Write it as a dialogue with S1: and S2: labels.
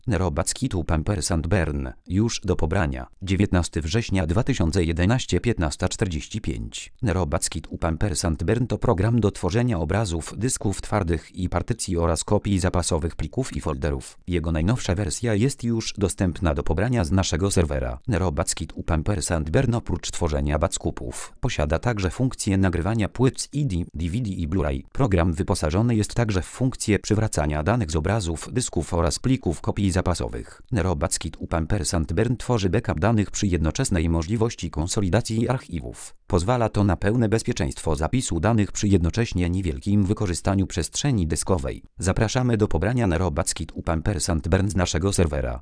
S1: Nerobackit & Bern, już do pobrania. 19 września 2011 15:45. Nerobackit & Bern to program do tworzenia obrazów, dysków twardych i partycji oraz kopii zapasowych plików i folderów. Jego najnowsza wersja jest już dostępna do pobrania z naszego serwera. Nerobackit & Bern oprócz tworzenia backupów posiada także funkcję nagrywania płyt z CD, DVD i Blu-ray. Program wyposażony jest także w funkcję przywracania danych z obrazów, dysków oraz plików kopii zapasowych. Nerobackit & Bern tworzy backup danych przy jednoczesnej możliwości konsolidacji archiwów. Pozwala to na pełne bezpieczeństwo zapisu danych przy jednocześnie niewielkim wykorzystaniu przestrzeni dyskowej. Zapraszamy do pobrania Nerobackit & Bern z naszego serwera.